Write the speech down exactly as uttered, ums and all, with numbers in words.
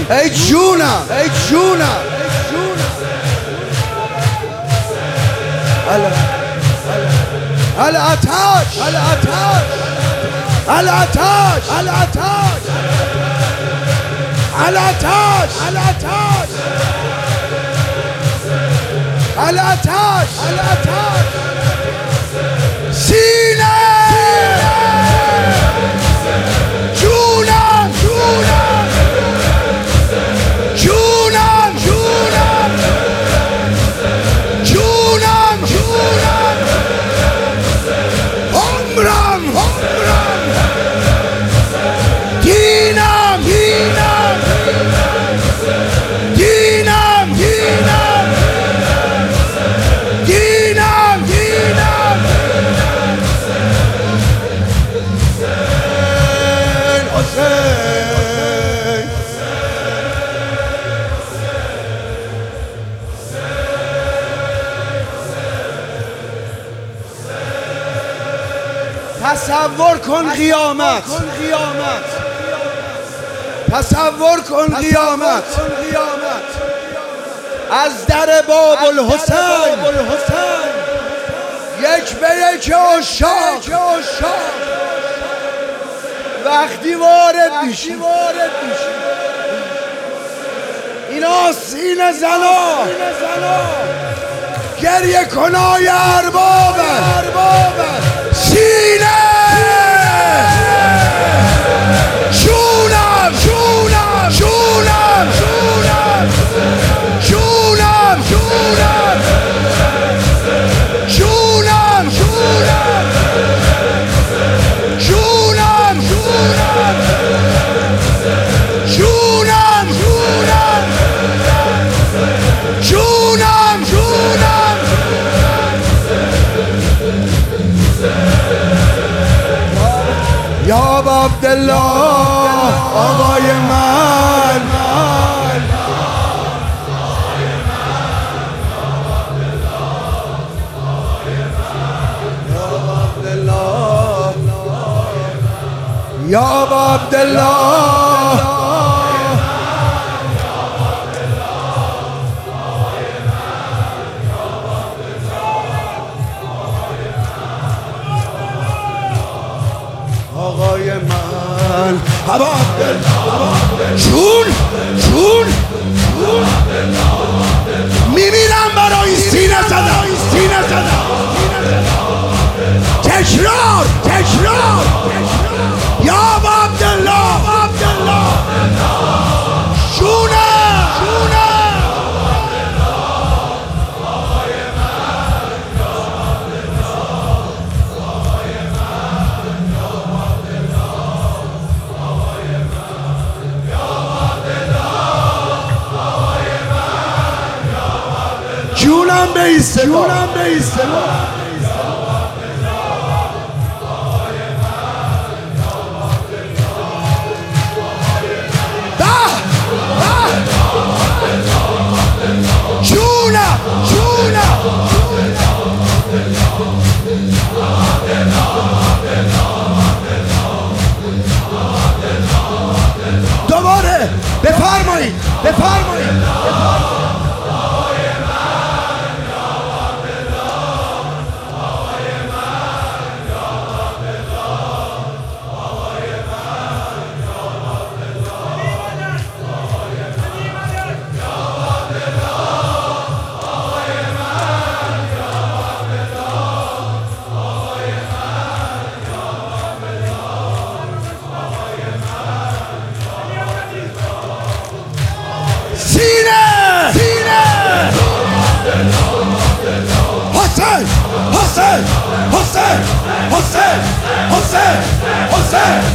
ای جونم ای جونم الاتش الاتش الاتش الاتش الاتش الاتش الاتش الاتش سینه جونم جونم جونم جونم جونم جونم عمرم عمرم دینم دینم دینم دینم دینم دینم حسین تصور کن قیامت تصور کن قیامت از در باب الحسین یک به یک عشاق وقتی وارد میشی اینا سینه زنا گریه کنای اربابه سینه جونم جونم جونم جونم جونم جونم جونم جونم جونم جونم جونم جونم جونم یا عبدالله آقای من یا عبدالله آقای من ابا عبدالله جون جون میمیرم برای سینه زدم سینه زدم تکرار تکرار یا عبدالله عبدالله جونه جونه جونم به ایسته جونم به ایسته جونم جونم دوباره بفرمایید بفرمایید حسین حسین حسین حسین حسین